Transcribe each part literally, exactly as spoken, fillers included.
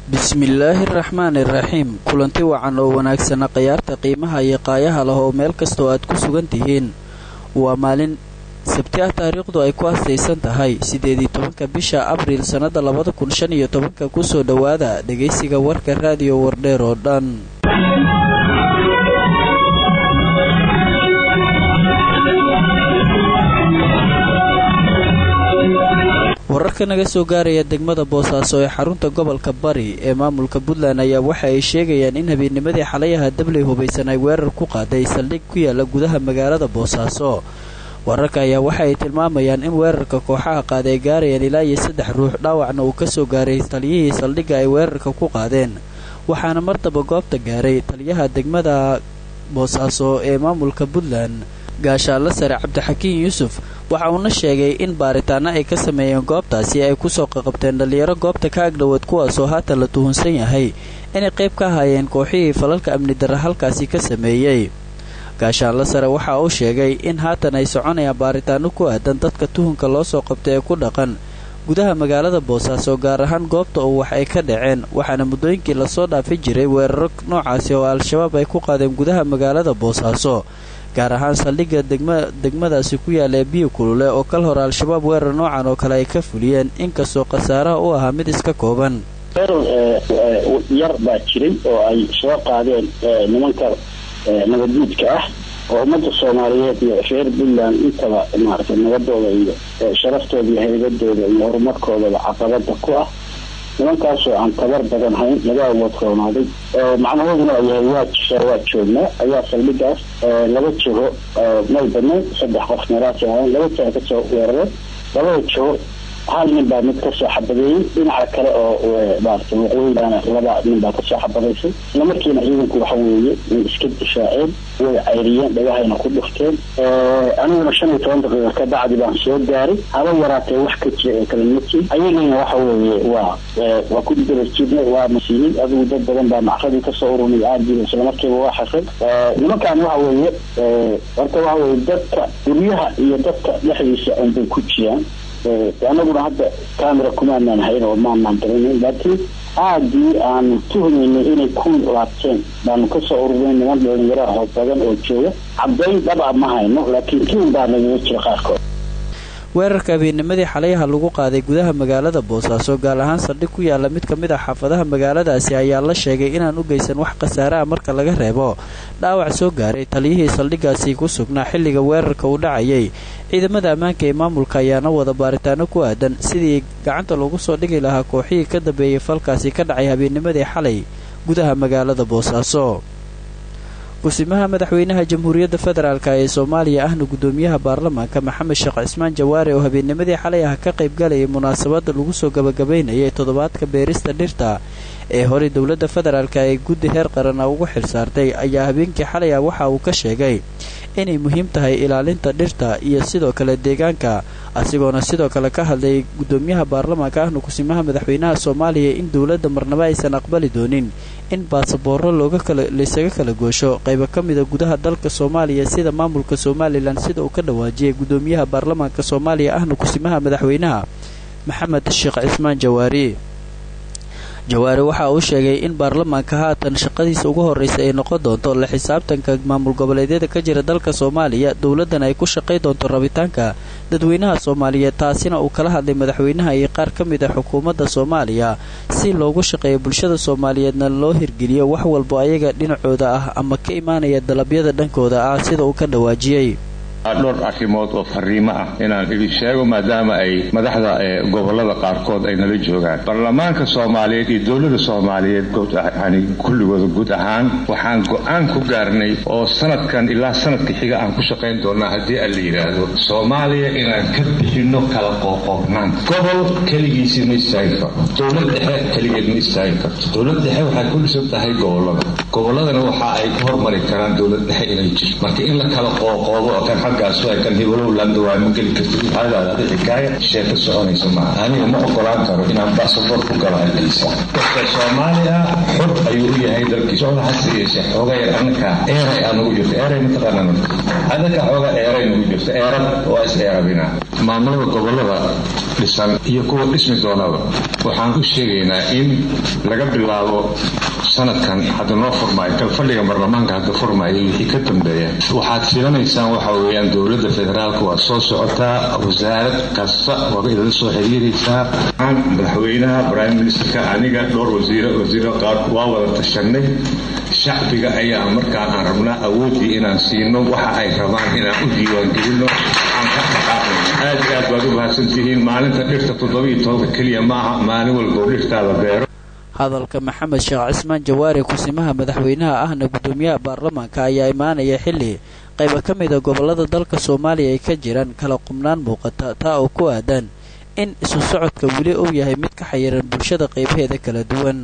bismillaahi raxmaani raxiim kulanti wacan oo wanaagsana khiyaarta qiimaha iyo qaayaha leh oo meel kastoo aad ku sugan tihiin waa maalin sabti ah taariikhdu ay ku astaysan tahay sideed iyo tobanka bisha abriil sannada labada kun shan iyo tobanka kusoo dhowaada dhegaysiga warka raadiyo wardheer oo dhan. wararka naga soo gaaraya degmada Boosaaso ee xarunta gobolka Bari ee maamulka Puntland ayaa waxa ay sheegayaan in habeennimadii xalayaha dabley hubaysan ay weerar ku qaaday saldhig ku yaala gudaha magaalada Boosaaso. wararka ayaa waxa ay tilmaamayaan in weerarka kooxaha qaaday gaarayaan ilaa iyo saddex ruux dhaawacna uu ka soo gaaray taliyihii saldhigga ay weerarka ku qaadeen, waxaana martaba goobta gaaray taliyaha degmada Boosaaso ee maamulka Puntland gaashaale sare Cabdixakiin Yuusuf. waxa uuna sheegay in baaritaano ay ka sameeyeen goobtaasi ay ku soo qaqabteen dhalinyaro goobta ka agdhowaad kuwaasoo haatan la tuhunsan yahay inay qayb ka hayeen kooxihii falalka amni darra halkaasi ka sameeyey. gaashaale sare waxa uu sheegay in haatan ay soconayaan baaritaano ku aadan dadka tuhunka loo soo qabtay ee ku dhaqan gudaha magaalada Boosaaso, gaar ahaan goobta oo wax ay ka dhaceen, waxaana muddooyinkii lasoo dhaafi jiray weeraro noocaasi oo al-shabaab ay ku qaadeen gudaha magaalada Boosaaso, gaar ahaan saldhigga degma degmadaasi ku yaala ee biyo kulule oo kal hore al-shabaab weerar noocan oo kale ay ka fuliyeen, inkastoo khasaaraha u ahaa mid iska kooban. yar baa jiray oo ay soo qaadeen nimanka nabadguudka ah oo ummadda Soomaaliyeed iyo reer Puntland intaba maaragtay nabadooda iyo sharaftooda iyo haybadooda iyo horumarkooda caqabada ku ah, nimankaasoo aan tabar badan hayn laga awood roonaaday. macnaheeduna yahay waa jira waa joognaa ayaa saldhiggaas laba jiho may badnayn saddex qof meelaas ahayn, laba jiho ka soo weerareen, labada jiho hal nin baa mid ka soo xabadeeyey, dhinaca kale oo maaragtay waqooyigaana laba nin baa ka soo xabadaysay. isla markiina ciidanku waxa weeye way iska difaaceen, way cayriyeen, dhagahayna ku dhufteen. aniguna shan iyo toban daqiiqo ka bacdi baan soo gaaray, haba yaraatee wax ka jira ee kala midkii ayagana waxa weeye waa waa ku dibadajirnay, waa masiihiin adigu dad badan baa macradii ka soo ururnay aadiina isla markiiba waa xasay. nimankaan waxa weeye horta waxa weeye dadka guryaha iyo dadka dhexdiisa unbay ku jiraan. anaguna hadda kaamira kumaanaan hayn oo maanaan daranayn, laakiin aadii aan tuhmaynay inay ku laabteen baanu ka soo ururinay niman dhalinyaro badan oo jooga. caddayn dhab ah ma hayno, laakiin kiin baa nagaga jira qaarkood. weerarka habeennimadii xalayaha lagu qaaday gudaha magaalada Boosaaso, gaar ahaan saldhig ku yaala mid ka mid ah xaafadaha magaaladaasi, ayaa la sheegay inaan u geysan wax khasaare ah marka laga reebo dhaawac soo gaaray taliyihii saldhiggaasi ku sugnaa xilliga weerarka uu dhacayay. ciidamada ammaanka ee maamulka ayaana wada baaritaano ku aadan sidii gacanta loogu soo dhigi lahaa kooxihii ka dambeeyey falkaasi ka dhacay habeennimadii xalay gudaha magaalada Boosaaso. kusimaha madaxweynaha jamhuuriyadda federaalk ee Soomaaliya ahna gudoomiyaha baarlamaanka Maxamed Sheekh Cismaan Jawaare oo habeennimadii xalay ah ka qayb galayay munaasabada lagu soo gabagabeynayay toddobaadka beerista dhirta ee hore dowladda federaalk ay guddi heer qaran ugu xilsaartay, ayaa habeenkii xalay ah waxa uu ka sheegay inay muhiim tahay ilaalinta dhirta iyo sidoo kale deegaanka, asigoona sidoo kale ka hadlay gudoomiyaha baarlamaanka ahna kusimaha madaxweynaha Soomaaliya in dowladda marnaba aysan aqbali doonin in baasaboorro looga kala laysaga kala goosho qaybo ka mid ah gudaha dalka Soomaaliya sida maamulka Somaliland, sida uu ka dhawaajiyay gudoomiyaha baarlamaanka Soomaaliya ahna kusimaha madaxweynaha Maxamed Sheekh Cismaan Jawaare. Jawaare waxa uu sheegay in baarlamaanka haatan shaqadiisa ugu horeysay ay noqon doonto la xisaabtanka maamul goboleedyada ka jira dalka Soomaaliya, dowladana ay ku shaqeyn doonto rabitaanka dadweynaha Soomaaliyeed, taasina uu kala hadlay madaxweynaha iyo qaar ka mid ah xukuumadda Soomaaliya si loogu shaqeeyo bulshada Soomaaliyeedna loo hirgeliyo wax walba ayaga dhinacooda ah ama ka imaanaya dalabyada dhankooda ah, sida uu ka dhawaajiyay. dhowr arrimood oo fariimo ah inaan idin sheego maadaama ay madaxda gobolada qaarkood ay nala joogaan. baarlamaanka Soomaaliyeed iyo dowladda Soomaaliyeed guud ahaan kulligooda guud ahaan waxaan go'aan ku gaarnay oo sanadkan ilaa sanadka xiga aan ku shaqeyn doonaa haddii aan la yiraahdo Soomaaliya inaan ka bixino kala qoqobnaan. gobol kaligiisii ma istaagi karto, dowlad dhexe kaligeed ma istaagi karto. dowlad dhexe waxay ku dhisan tahay gobolada, goboladana waxa ay ku hormari karaan dowlad dhexe inay jirto. marka in la kala qoqobo oo kan baarlamaankaas waa kan heblow landa waa ma geli kartid hadaada adi xikaaya sheeko soconaysa maaha aniga ma ogolaan karo inaan basaboor ku galo halkiisa qofka soomaaliya xor ayuu u yahay dalkiisa oo hase yeeshee xooga yar annaka eeray anugu jirta eeray mataqaanaa adaka xooga eeray anugu jirta eerad waa is eerabina maamulada gobolada dhisan iyo kuwa dhismi doonaba waxaan u sheegaynaa in laga bilaabo sanadkan hadda noo furmaayo kal fadhiga baarlamaanka hadda furmaayo wixii ka dambeeya waxaad filanaysaan waxa weeyaan dowladda federaalka waa soo socotaa wasaarad kasta waa idin soo xiriiraysaa madaxweynaha prime ministerka aniga dhowr wasiiro wasiiro qaar waa wada tashanay shacbiga ayaa markaa aan rabnaa awoodii inaan siino waxa ay rabaan inaan u diiwaangelino aan ka dhaqaaqno aad iyo aad baad u mahadsantihiin maalinta dhirta toddobiyo tobanka keliya maaha maalin walba dhirtaada beero hadalka maxamed sheekh cismaan jawaari kusimaha madaxweynaha ahna gudoomiyaha baarlamaanka ayaa imaanaya xilli qayba ka mida gobolada dalka soomaaliya ay ka jiraan kala qubnaan muuqata taa oo ku aadan in isu socodka weli uu yahay mid ka xayiran bulshada qaybaheeda kala duwan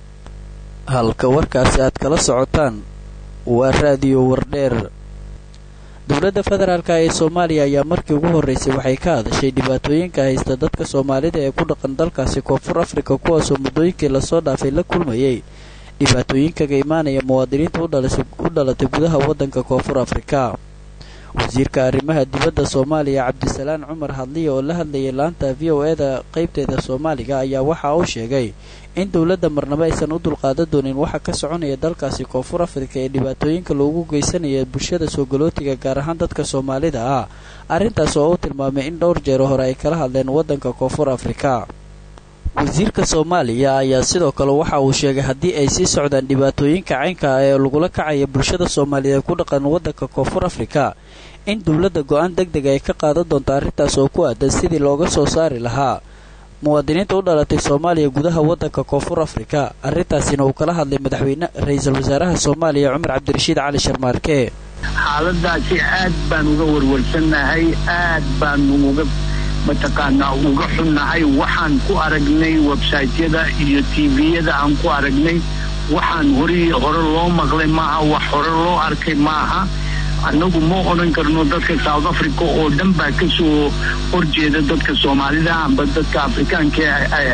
halka warkaasi aad kala socotaan waa raadiyo wardheer dowladda federaalka ee soomaaliya ayaa markii ugu horreysay waxay ka hadashay dhibaatooyinka haysta dadka soomaalida ee ku dhaqan dalkaasi koonfur afrika kuwaasoo muddooyinkii lasoo dhaafay la kulmayay dhibaatooyinkaga imaanaya muwaadiniinta u dhalatay gudaha waddanka koonfur afrika wasiirka arrimaha dibadda soomaaliya cabdisalaan cumar hadliya oo la hadlayay laanta v o e da qaybteeda soomaaliga ayaa waxa uu sheegay in dowladda marnabo aysan u dulqaadan doonin waxa ka soconaya dalkaasi koonfur afrika ee dhibaatooyinka loogu geysanaya bulshada soo galootiga gaar ahaan dadka soomaalida ah arrintaas oo uu tilmaamay in dhowr jeero hore ay kala hadleen waddanka koonfur afrika wasiirka soomaaliya ayaa sidoo kale waxa uu sheegay haddii ay sii socdaan dhibaatooyinka caynka ah ee lagula kacaya bulshada soomaaliyeed ku dhaqan waddanka koonfur afrika in dowladda go-aan deg deg ay ka qaadan doonto arrintaas oo ku aadan sidii looga soo saari lahaa muwaadiniinta u dhalatay soomaaliya gudaha waddanka koonfur afrika arrintaasina uu kala hadlay madaxweyne ra-iisul wasaaraha soomaaliya cumar cabdirashiid cali sharmaarke xaaladaasi aad baan uga warwarsannahay aad baanu uga mataqaanaa uga xunnahay waxaan ku aragnay websaytyada iyo tviyada aan ku aragnay waxaan horii hore loo maqlay maaha wax hore loo arkay maaha annagu ma odhan karno dadka south africa oo dhan baa ka soo horjeeda dadka soomaalida amba dadka afrikaanka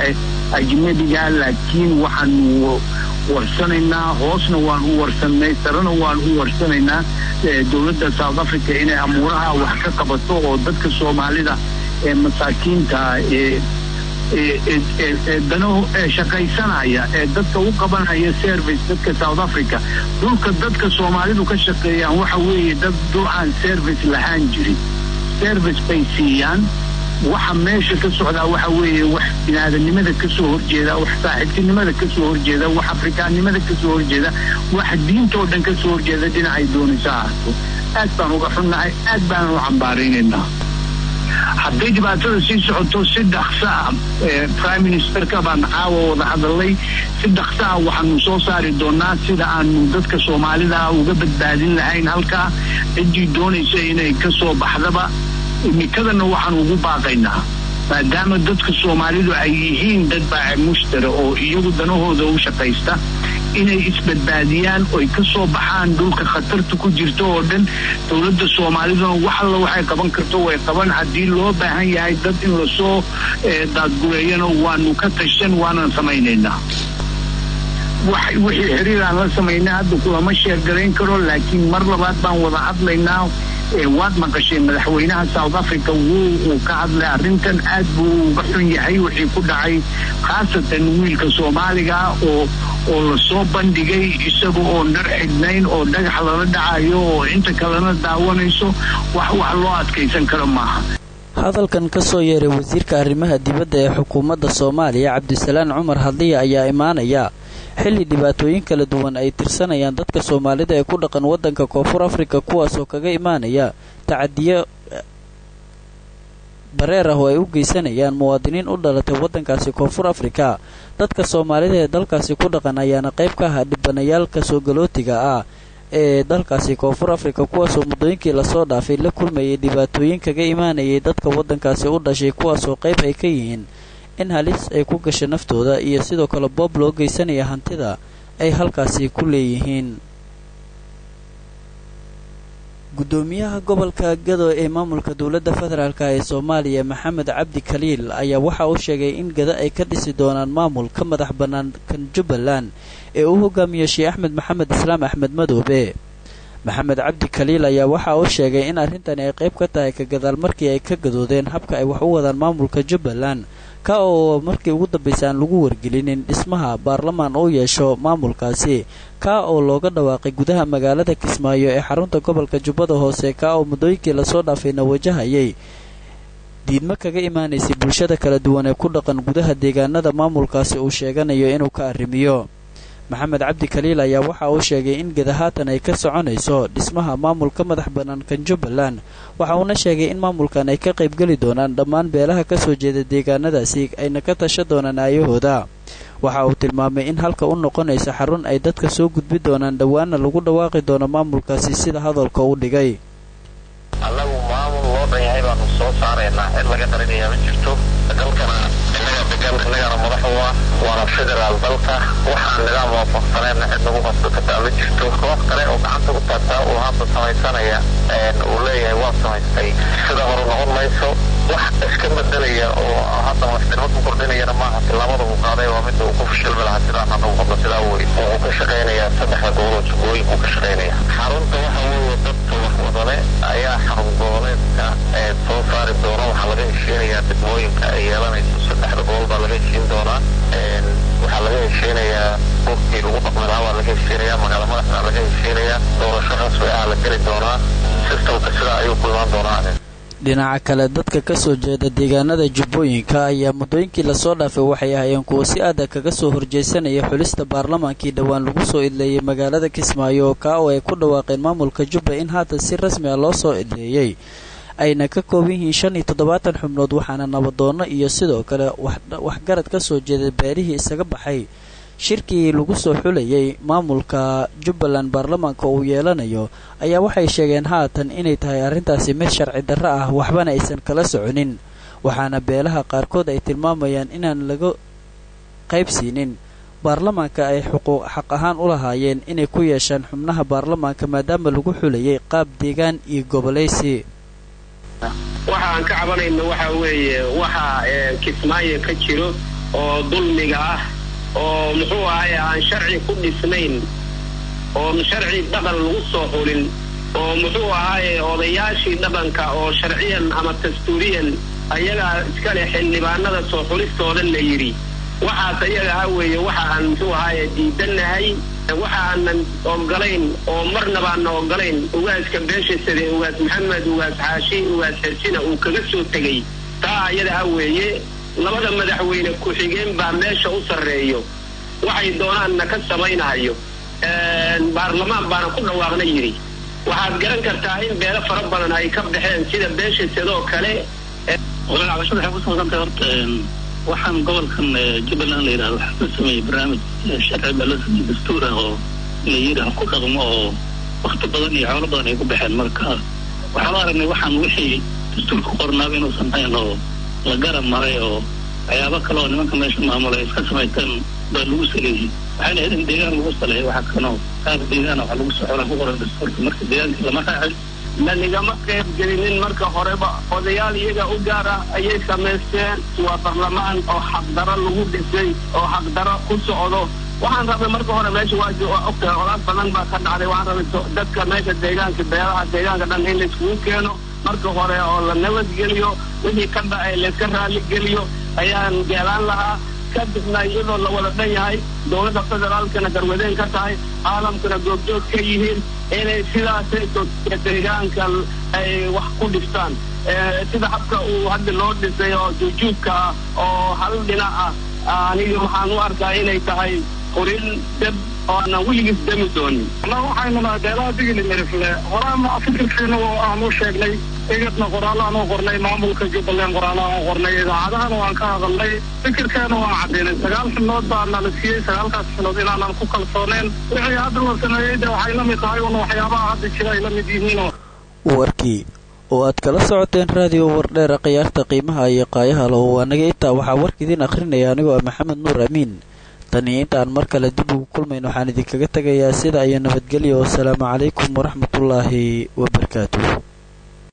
ajnabiga laakiin waxaanu warsanaynaa hoosna waan u warsanay sarena waan u warsanaynaa dowladda south africa inay amuuraha wax ka qabato oo dadka soomaalida ee masaakiinta ee ee dano shaqaysanaya ee dadka u qabanaya service dadka south africa dhulka dadka soomaalidu ka shaqeeyaan waxa weeye dad dhul aan service lahaan jirin service bay siiyaan waxa meesha ka socdaa waxa weeye wax biniaadanimada ka soo horjeeda wax saaxiibtinimada ka soo horjeeda wax afrikaannimada ka soo horjeeda wax diintoo dhan ka soo horjeeda dhinacay doonaysa ahaato aad baan uga xunnahay aad baanan u cambaaraynaynaa hadday dhibaatada sii socoto si dhaqso ah prime ministerka baan caawa wada hadalay si dhaqso ah waxaanu soo saari doonaa sida aanu dadka soomaalida uga badbaadin lahayn halkaa ciddii doonaysa inay ka soo baxdaba imikadana waxaan ugu baaqaynaa maadaama dadka soomaalidu ay yihiin dad baaca mushtara oo iyagu danahooda u shaqaysta inay isbadbaadiyaan oy ka soo baxaan dhulka khatarta ku jirta oo dhan dowladda soomaaliduna wax alla waxay qaban karto way qaban haddii loo baahan yahay dad in lasoo daadgureeyana waanu ka tashan waanan samaynaynaa wixii xiriir aan la samaynay hadda kulama sheergarayn karo laakiin mar labaad baan wada hadlaynaa waad maqashay madaxweynaha south africa wuu uu ka hadlay arrintan aad buu uga xun yahay wixii ku dhacay khaasatan wiilka soomaaliga oo oo lasoo bandhigay isaga oo dhar xidhnayn oo dhagax lala dhacayo oo inta kalena daawanayso wax wax loo adkaysan karo maaha hadalkan ka soo yeeray wasiirka arrimaha dibadda ee xukuumadda soomaaliya cabdisalaan cumar hadliya ayaa imaanaya xilli dhibaatooyin kala duwan ay tirsanayaan dadka soomaalida ee ku dhaqan waddanka koonfur afrika kuwaasoo kaga imaanaya tacadiyo bareer ah oo ay u geysanayaan muwaadiniin u dhalatay waddankaasi koonfur afrika dadka soomaalida ee dalkaasi ku dhaqan ayaana qayb ka ahaa dhibanayaalka soo galootiga ah ee dalkaasi koonfur afrika kuwaasoo muddooyinkii lasoo dhaafay la kulmayay dhibaatooyin kaga imaanayay dadka waddankaasi u dhashay kuwaasoo qayb ay ka yihiin in halis ay ku gasha naftooda iyo sidoo kale boob loo geysanaya hantida ay halkaasi ku leeyihiin gudoomiyaha gobolka Gado ee maamulka dowladda federaalk ee Soomaaliya Maxamed Cabdi Khaliil ayaa waxa uu sheegay in Gado ay ka dhisi doonaan maamul ka madax bannaan kan Jubbaland ee uu hogaamiyo Sheekh Axmed Maxamed Islaam Axmed Madoobe. Maxamed Cabdi Khaliil ayaa waxa uu sheegay in arrintani ay qayb ka tahay ka gadaal markii ay ka gadoodeen habka ay wax u wadaan maamulka Jubbaland ka oo markii ugu dambeysay aan lagu wargelinin dhismaha baarlamaan oo yeesho maamulkaasi ka oo looga dhawaaqay gudaha magaalada Kismaayo ee xarunta gobolka Jubbada Hoose ka oo muddooyinkii la soo dhaafayna wajahayay diidmo kaga imaanaysay bulshada kala duwan ee ku dhaqan gudaha deegaanada maamulkaasi uu sheeganayo inuu ka arrimiyo. Maxamed Cabdi Khaliil ayaa waxa uu sheegay in Gado haatan ay ka soconayso dhismaha maamulka madax bannaan kan Jubbaland waxa uuna sheegay in maamulkan ay ka qayb gali doonaan dhammaan beelaha ka soo jeeda deegaanadaasi ayna ka tashan doonaan aayahooda. Waxa uu tilmaamay in halka u noqonaysa xarun ay dadka soo gudbi doonaan dhawaana lagu dhawaaqi doono maamulkaasi sida hadalka uu dhigay. Allagu maamul loo dhanyahay baanu soo saaraynaa cid laga qarinayaa ma jirto dalkana innaga degan innagana madax u ah waana federaal dalka waxaan nidaam waafaqsaneedna cid lagu qabto kataa ma jirto koox kale oo gacanta u taataa uu hadda samaysanaya uu leeyahay waa samaystay sida hore noqon mayso wax iska bedelaya oo hadda waxtirma ku kordhinayana maaha tillaabada uu qaaday waa midda uu ku fashilmi lahaa sidaan hadda u qabno sidaa wey wuxuu ka shaqaynayaa saddexda goboloo jubbooyinku ka shaqaynaya xarunta waxa weeye dadka wax wadale ayaa xarun goboleedka ee soo saari doona waxaa laga heshiinayaa degmooyinka ay yeelanayso saddexda gobol baa laga heshiin doonaa waxaa laga heshiinayaa qofkii lagu dhaqmi lahaa waa laga heshiinayaa magaala madaxda laga heshiinayaa doorasho rasmi ah la geli doonaa sistamka sidaa ayuu ku imaan doonaa. dhinaca kale dadka ka soo jeeda deegaanada jubbooyinka ayaa muddooyinkii lasoo dhaafay waxay ahaayeen kuwo si adag kaga soo horjeysanaya xulista baarlamaankii dhowaan lagu soo idleeyay magaalada Kismaayo ka oo ay ku dhawaaqeen maamulka Jubba in haatan si rasmi ah loo soo idleeyay ayna ka kooban yihiin shan iyo toddobaatan xubnood waxaana nabadoono iyo sidoo kale waxgarad ka soo jeeda beerihii isaga baxay shirkii lagu soo xulayay maamulka Jubbaland baarlamaanka uu yeelanayo ayaa waxay sheegeen haatan inay tahay arrintaasi mid sharci darro ah waxbana aysan kala soconin waxaana beelaha qaarkood ay tilmaamayaan inaan laga qaybsiinin baarlamaanka ay xuquuq xaq ahaan u lahaayeen inay ku yeeshaan xubnaha baarlamaanka maadaama lagu xulayay qaab deegaan iyo goboleysi. waxaan ka cabanayno waxa weeye waxa Kismaayo ka jiro oo dulmiga ah oo muxuu ahaay aan sharci ku dhisnayn oo sharci dhaqan lagu soo xulin oo muxuu ahaay odayaashii dhaqanka oo sharciyan ama dastuuriyan ayaga iska leh xildhibaanada soo xulistooda la yiri waxaas ayaga ah weeye waxa aan muxuu ahaay diidanahay waxa aan ogolayn oo marnaba aan ogolayn ugaaska beeshasade ugaas Maxamed ugaas Xaashi ugaas Xirjina uu kaga soo tagay taa ayada ah weeye labada madaxweyne ku xigeen baa meesha u sareeyo waxay doonaan ka samaynayo een baarlamaan baana ku dhawaaqna yiri waxaad garan kartaa in beelo fara badan ay ka baxeen sida beesha sidoo kale walaal cabashada waxay ku soo santay horta waxaan gobolkan Jubbaland la yiraahdo waxa sameeyay barnaamij sharci balsan dastuur ah oo la yiraahdo ku dhaqmo oo waqti badan iyo xoolo badan ay ku baxeen marka waxaan aragnay waxaan wixii dastuur ku qornaa inuu sameeyay oo la garan maray oo ayaaba kale oo nimanka meesha maamulay iska sameeyeen baa lagu saleeyay waxaana in deegaan lagu saleeyay waxa kano qaab deegaan waxa lagu soo xoolo ku qoran dastuurka marka deegaanka lama raacay nagama qayb gelinin marka horeba odayaal iyaga u gaar ah ayay sameysteen waa baarlamaan oo xaqdaro lagu dhisay oo xaqdaro ku socdo waxaan rabay marka hore meesha waa ogtahay olaad badan baa ka dhacday waxaan rabay dadka meesha deegaanka beelaha deegaanka dhan in la iskugu keeno marka hore oo la nabadgeliyo wixii ka dhacay la iska raali geliyo ayaan geelaan lahaa kadibna iyadoo la wada dhan yahay dowladda federaalkana garwadeen ka tahay caalamkana goobjoog ka yihiin inay sidaasay deegaanka ay wax ku dhistaan sida habka uu hadda loo dhisay oo jujuubka ah oo hal dhinac ah aniga waxaan u arkaa inay tahay qorin dab oo aan weligiis dami doonin annaga waxaynu nahay beelaha digili mirifle horaama fikirkeena oo aan u sheegnay egadna qoraal aan u qornay maamulka Jubbaland qoraal aan u qornay idaacadahan waan ka hadalnay fikirkeena waan cadeynay sagaal xubnood baa nala siiyey sagaalkaas xubnood inaan ku kalsooneen wixii hadda la sameeyay waxay la mid tahay oo waxyaabaha hadda jira ay la mid yihiin warkii oo aad kala socoteen raadiyo wardheer qiyaarta qiimaha iyo qaayaha loo wanaga inta waxa warkiidin akhrinaya anigoo Maxamed Nuur Amiin tan iyo intaan mar kale dib ugu kulmayno waxaan idinkaga tegayaa sida iyo nabadgelyo. Wassalaamu calaykum waraxmatullaahi wabarakaatuh.